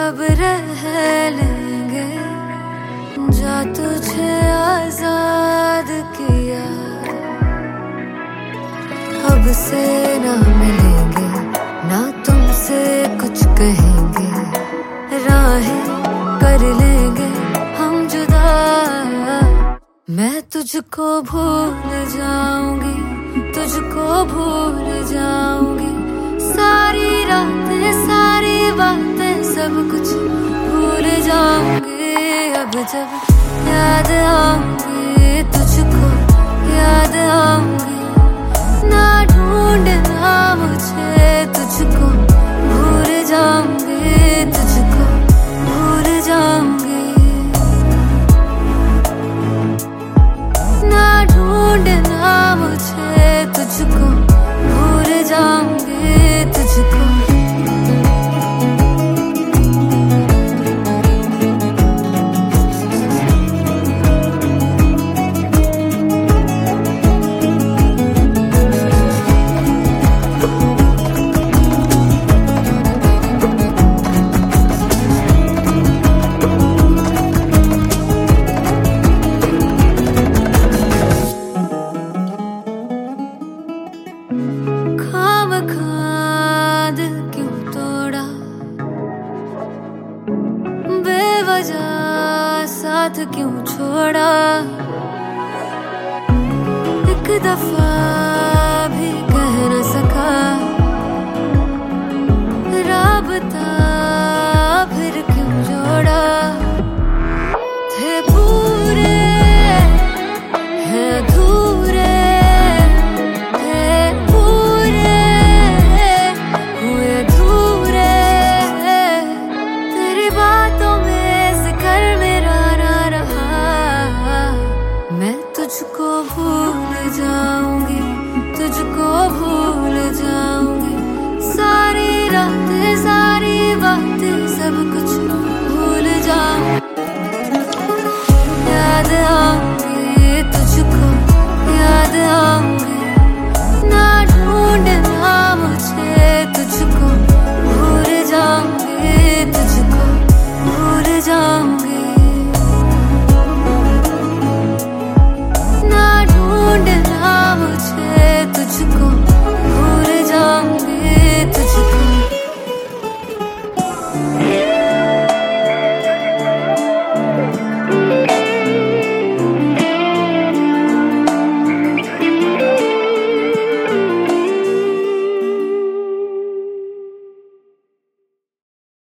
अब रह लेंगे जा तुझे आजाद किया, अब से ना मिलेंगे ना तुमसे कुछ कहेंगे, राहें कर लेंगे हम जुदा। मैं तुझको भूल जाऊंगी, तुझको भूल जाऊंगी, सारी रातें सारी बातें सब कुछ भूल जाऊंगी। अब जब याद आऊंगी तुझको याद आऊंगी, ना ढूंढना मुझे तुझको भूल जाऊंगी, तुझको भूल जाऊंगी, ना ढूंढना मुझे तुझको भूल जाऊंगी, तुझको। साथ क्यों छोड़ा, एक दफा भी कह न सका, राबता फिर क्यों जोड़ा। थे पूरे हैं अधूरे, थे पूरे हुए अधूरे, तेरी बातों में जिक्र मेरा ना रहा। मैं तुझको भूल जाऊंगी, तुझको भूल जाऊंगी, सारी रातें सारी बातें सब कुछ भूल जाऊंगी। याद आऊंगी तुझको याद आऊंगी, ना ढूंढना मुझे तुझको भूल जाऊंगी, तुझको भूल जाऊंगी, ना ढूंढना मुझे तुझको